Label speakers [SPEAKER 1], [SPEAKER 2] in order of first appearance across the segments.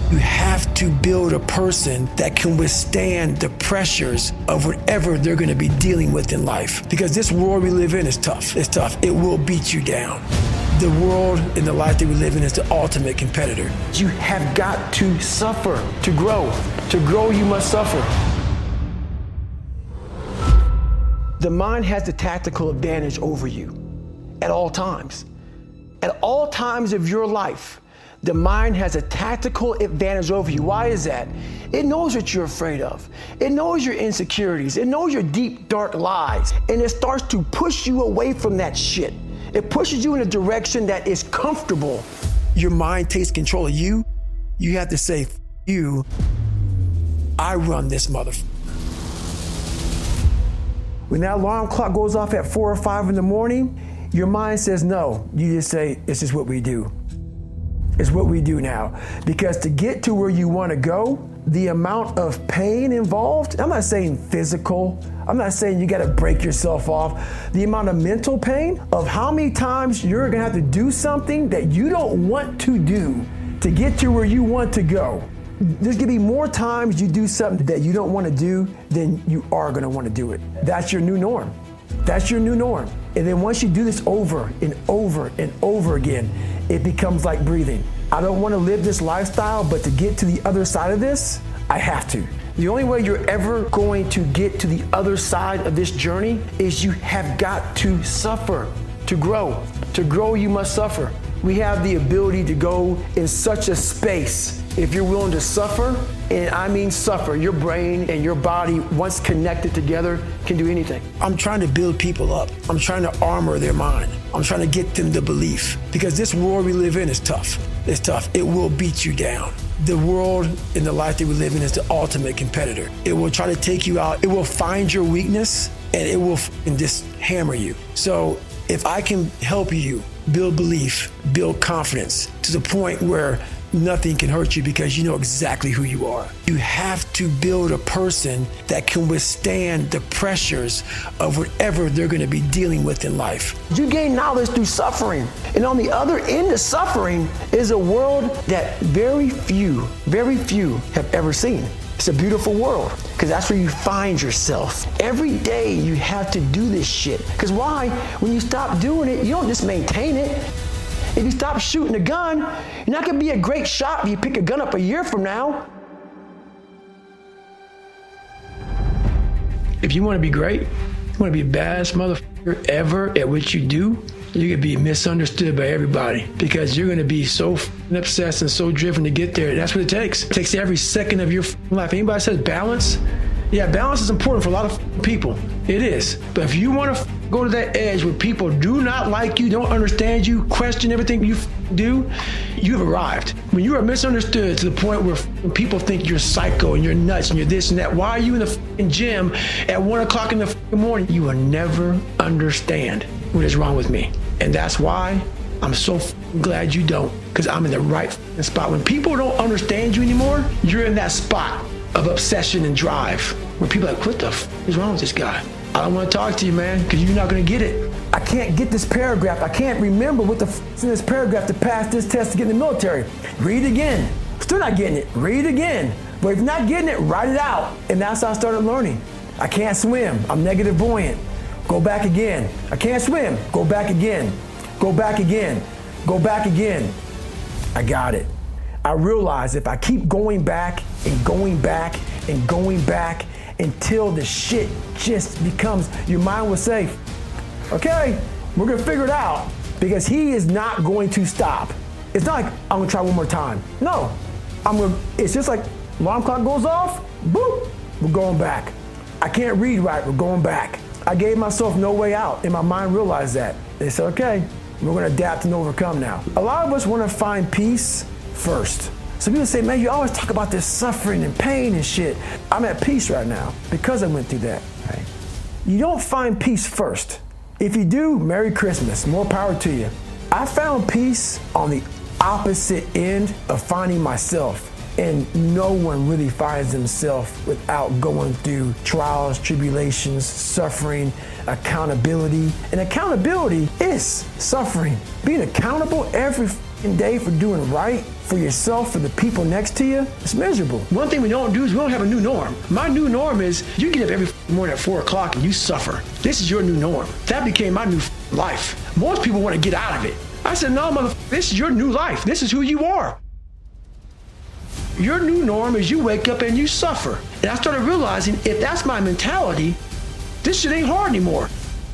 [SPEAKER 1] You have to build a person that can withstand the pressures of whatever they're going to be dealing with in life. Because this world we live in is tough. It's tough. It will beat you down. The world and the life that we live in is the ultimate competitor. You have got to suffer to grow. To grow, you must suffer. The mind has the tactical advantage over you at all times. At all times of your life, the mind has a tactical advantage over you. Why is that? It knows what you're afraid of. It knows your insecurities. It knows your deep, dark lies. And it starts to push you away from that shit. It pushes you in a direction that is comfortable. Your mind takes control of you. You have to say, you, I run this motherfucker. When that alarm clock goes off at 4 or 5 in the morning, your mind says no. You just say, it's just what we do. It's what we do now. Because to get to where you want to go, the amount of pain involved, I'm not saying physical, I'm not saying you got to break yourself off. The amount of mental pain of how many times you're going to have to do something that you don't want to do to get to where you want to go. There's going to be more times you do something that you don't want to do than you are going to want to do it. That's your new norm. That's your new norm. And then once you do this over and over and over again, it becomes like breathing. I don't want to live this lifestyle, but to get to the other side of this, I have to. The only way you're ever going to get to the other side of this journey is you have got to suffer to grow. To grow, you must suffer. We have the ability to go in such a space if you're willing to suffer, and I mean suffer. Your brain and your body, once connected together, can do anything. I'm trying to build people up. I'm trying to armor their mind. I'm trying to get them the belief. Because this world we live in is tough. It's tough. It will beat you down. The world and the life that we live in is the ultimate competitor. It will try to take you out. It will find your weakness, and it will just hammer you. So if I can help you build belief, build confidence to the point where nothing can hurt you because you know exactly who you are. You have to build a person that can withstand the pressures of whatever they're going to be dealing with in life. You gain knowledge through suffering. And on the other end of suffering is a world that very few have ever seen. It's a beautiful world because that's where you find yourself. Every day you have to do this shit. Because why? When you stop doing it, you don't just maintain it. If you stop shooting a gun, you're not gonna be a great shot if you pick a gun up a year from now. If you wanna be great, you wanna be the baddest motherfucker ever at what you do, you're gonna be misunderstood by everybody because you're gonna be so obsessed and so driven to get there. That's what it takes. It takes every second of your life. Anybody says balance? Yeah, balance is important for a lot of people. It is. But if you want to go to that edge where people do not like you, don't understand you, question everything you do, you've arrived. When you are misunderstood to the point where people think you're psycho and you're nuts and you're this and that, why are you in the gym at 1 o'clock in the morning? You will never understand what is wrong with me. And that's why I'm so glad you don't, because I'm in the right spot. When people don't understand you anymore, you're in that spot of obsession and drive where people are like, what the is wrong with this guy? I don't want to talk to you, man, because you're not going to get it. I can't get this paragraph. I can't remember what the is in this paragraph to pass this test to get in the military. Read it again. Still not getting it. Read it again. But if you're not getting it, write it out. And that's how I started learning. I can't swim. I'm negative buoyant. Go back again. I can't swim. Go back again. Go back again. Go back again. I got it. I realize if I keep going back and going back and going back until the shit just becomes, your mind will say, okay, we're gonna figure it out, because he is not going to stop. It's not like I'm gonna try one more time. No, it's just like alarm clock goes off, boop, we're going back. I can't read right, we're going back. I gave myself no way out, and my mind realized that. They said, okay, we're gonna adapt and overcome now. A lot of us wanna find peace first. So people say, man, you always talk about this suffering and pain and shit. I'm at peace right now because I went through that. Right? You don't find peace first. If you do, Merry Christmas, more power to you. I found peace on the opposite end of finding myself. And no one really finds themselves without going through trials, tribulations, suffering, accountability. And accountability is suffering. Being accountable every day for doing right for yourself, for the people next to you, it's miserable. One thing we don't do is we don't have a new norm. My new norm is you get up every morning at 4 o'clock and you suffer. This is your new norm. That became my new life. Most people want to get out of it. I said, no, motherfucker, this is your new life. This is who you are. Your new norm is you wake up and you suffer. And I started realizing if that's my mentality, this shit ain't hard anymore.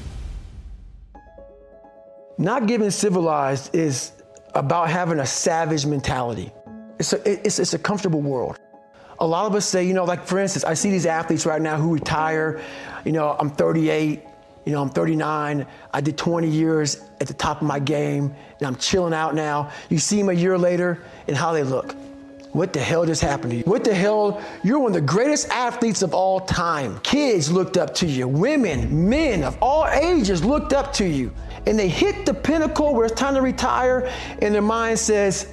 [SPEAKER 1] Not getting civilized is about having a savage mentality. It's a comfortable world. A lot of us say, like for instance, I see these athletes right now who retire. I'm 38, I'm 39. I did 20 years at the top of my game and I'm chilling out now. You see them a year later and how they look. What the hell just happened to you? What the hell? You're one of the greatest athletes of all time. Kids looked up to you. Women, men of all ages looked up to you. And they hit the pinnacle where it's time to retire and their mind says,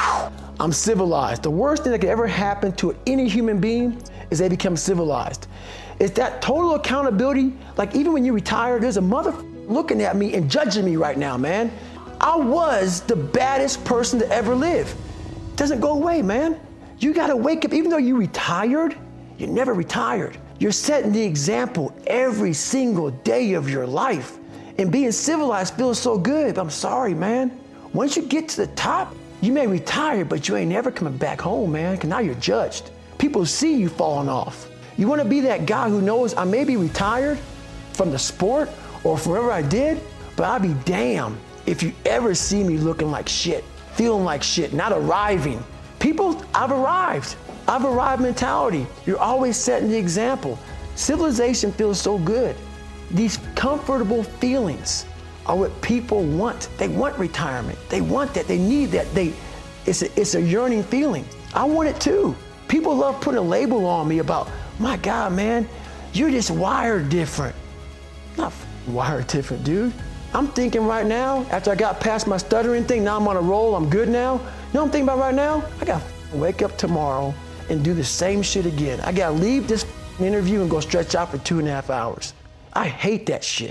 [SPEAKER 1] I'm civilized. The worst thing that could ever happen to any human being is they become civilized. It's that total accountability. Like even when you retire, there's a mother looking at me and judging me right now, man. I was the baddest person to ever live. It doesn't go away, man. You gotta wake up, even though you retired, you're never retired. You're setting the example every single day of your life. And being civilized feels so good, but I'm sorry, man. Once you get to the top, you may retire, but you ain't never coming back home, man, because now you're judged. People see you falling off. You want to be that guy who knows I may be retired from the sport or from whatever I did, but I'll be damned if you ever see me looking like shit, feeling like shit, not arriving. People, I've arrived. I've arrived mentality. You're always setting the example. Civilization feels so good. These comfortable feelings are what people want. They want retirement. They want that. They need that. It's a yearning feeling. I want it too. People love putting a label on me about, my God, man, you're just wired different. I'm not wired different, dude. I'm thinking right now, after I got past my stuttering thing, now I'm on a roll, I'm good now. You know what I'm thinking about right now? I gotta wake up tomorrow and do the same shit again. I gotta leave this interview and go stretch out for 2.5 hours. I hate that shit.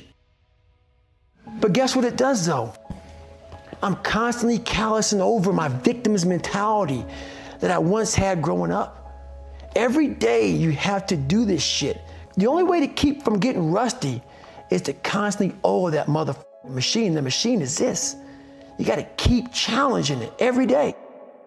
[SPEAKER 1] But guess what it does though? I'm constantly callousing over my victim's mentality that I once had growing up. Every day you have to do this shit. The only way to keep from getting rusty is to constantly owe that motherfucking machine. The machine is this. You gotta keep challenging it every day.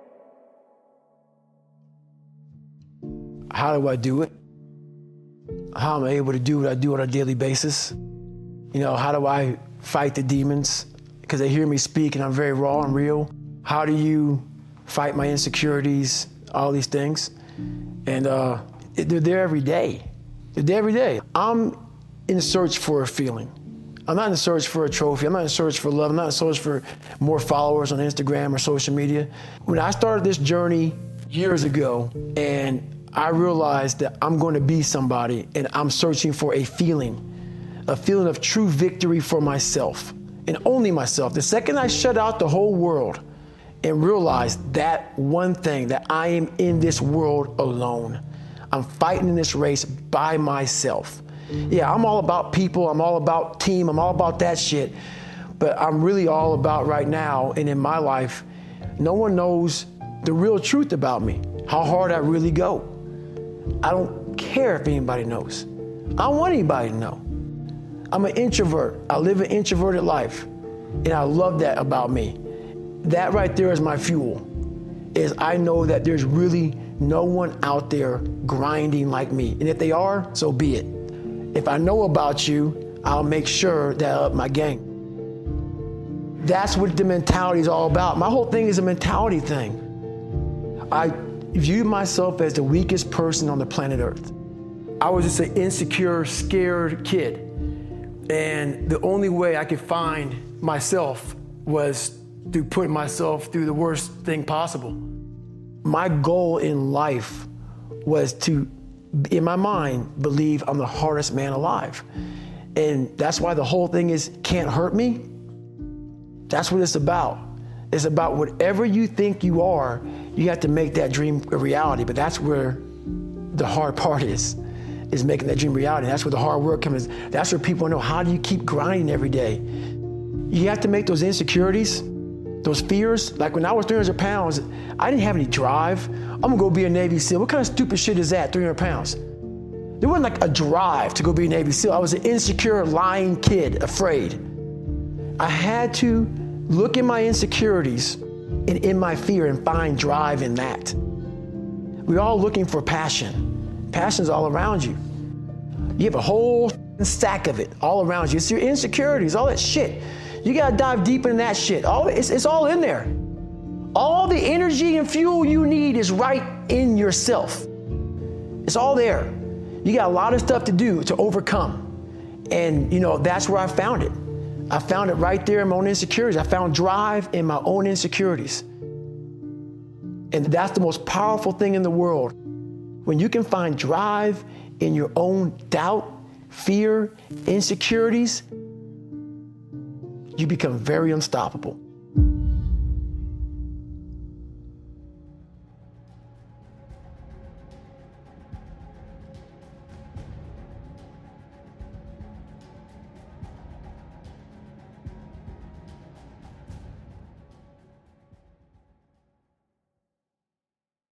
[SPEAKER 1] How do I do it? How am I able to do what I do on a daily basis? How do I fight the demons? Because they hear me speak and I'm very raw and real. How do you fight my insecurities, all these things? And they're there every day. They're there every day. I'm in search for a feeling. I'm not in search for a trophy. I'm not in search for love. I'm not in search for more followers on Instagram or social media. When I started this journey years ago and I realized that I'm going to be somebody and I'm searching for a feeling of true victory for myself and only myself. The second I shut out the whole world and realized that one thing, that I am in this world alone. I'm fighting in this race by myself. Yeah, I'm all about people. I'm all about team. I'm all about that shit. But I'm really all about right now and in my life, no one knows the real truth about me, how hard I really go. I don't care if anybody knows. I don't want anybody to know. I'm an introvert. I live an introverted life. And I love that about me. That right there is my fuel, is I know that there's really no one out there grinding like me. And if they are, so be it. If I know about you, I'll make sure that I up my game. That's what the mentality is all about. My whole thing is a mentality thing. I view myself as the weakest person on the planet Earth. I was just an insecure, scared kid. And the only way I could find myself was through putting myself through the worst thing possible. My goal in life was to, in my mind, believe I'm the hardest man alive. And that's why the whole thing is can't hurt me. That's what it's about. It's about whatever you think you are, you have to make that dream a reality. But that's where the hard part is making that dream reality. That's where the hard work comes. That's where people know, how do you keep grinding every day? You have to make those insecurities Those fears, like when I was 300 pounds, I didn't have any drive. I'm gonna go be a Navy SEAL. What kind of stupid shit is that, 300 pounds? There wasn't like a drive to go be a Navy SEAL. I was an insecure, lying kid, afraid. I had to look at my insecurities and in my fear and find drive in that. We're all looking for passion. Passion's all around you. You have a whole stack of it all around you. It's your insecurities, all that shit. You gotta dive deep into that shit. It's all in there. All the energy and fuel you need is right in yourself. It's all there. You got a lot of stuff to do to overcome. And that's where I found it. I found it right there in my own insecurities. I found drive in my own insecurities. And that's the most powerful thing in the world. When you can find drive in your own doubt, fear, insecurities, you become very unstoppable.